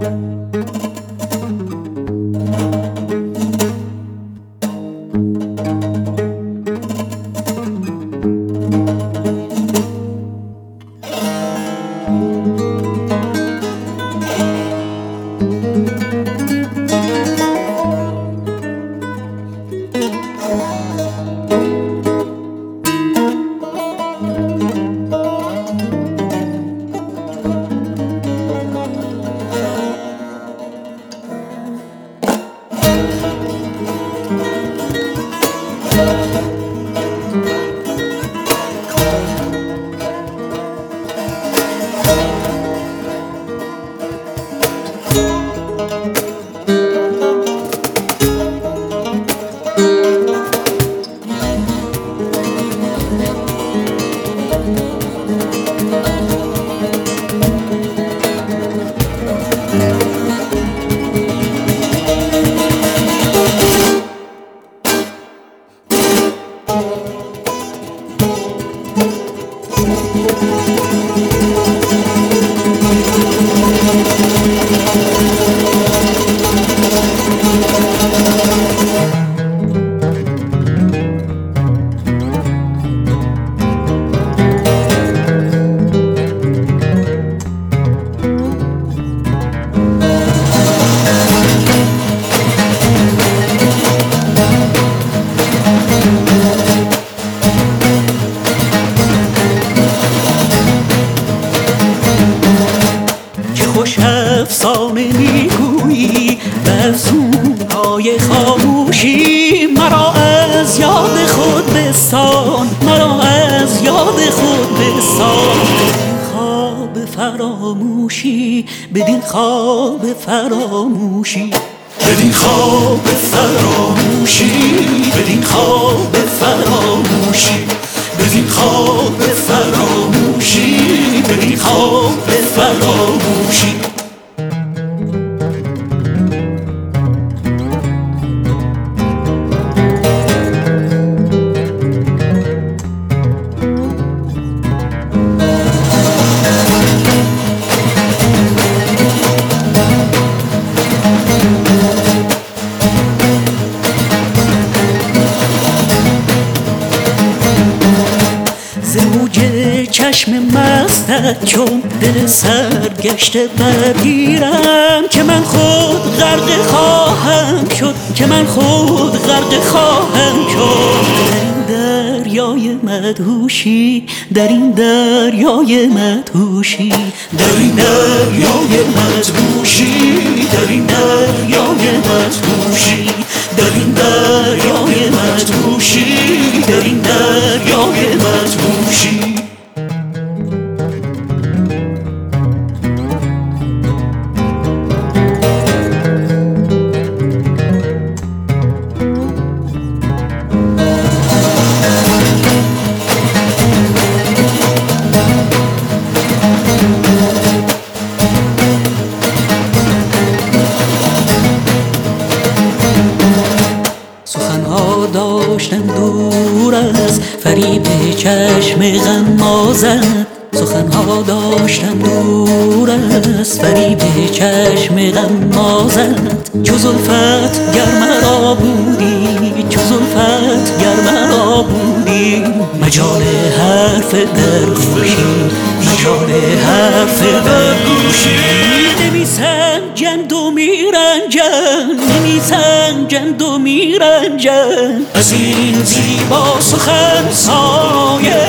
افسانه میگویی به افسونه‌های خاموشی، مرا از یاد خود بستان، مرا از یاد خود بستان. خواب فراموشی، بدین خواب فراموشی، بدین خواب فراموشی، بدین خواب فراموشی، بدین خواب فراموشی، بدین خواب فراموشی. چشم مستت چون دل سرگشته برگیرم، که من خود غرق خواهم شد، که من خود غرق خواهم شد. در این دریای مدهوشی، در این دریای مدهوشی، در این دریای مدهوشی، در این دریای مدهوشی، در این دریای مدهوشی، در این دریای مدهوشی. سخنها داشتم دور از فریب چشم غمازت، سخنها داشتم دور از فریب چشم غمازت. چو زلفت گر مرا بودی، چو زلفت گر مرا بودی، مجال حرف در گوشی، مجال حرف در گوشی. نمی‌سنجند و میرنجند، نمی‌سنجند و میرنجند از این زیبا سخن سایه.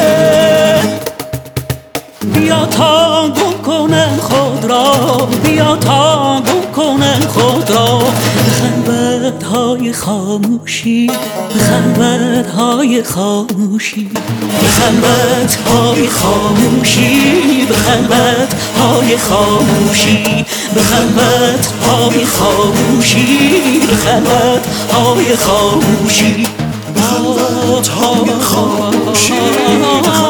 بیا تا گم کنن خود را، بیا تا گم کنن خود را به خلوت‌های خاموشی، به خلوت‌های خاموشی، به خلوت‌های خاموشی، به خلوت‌های خاموشی، به خلوت‌های خاموشی، به خلوت‌های خاموشی، به خلوت‌های خاموشی.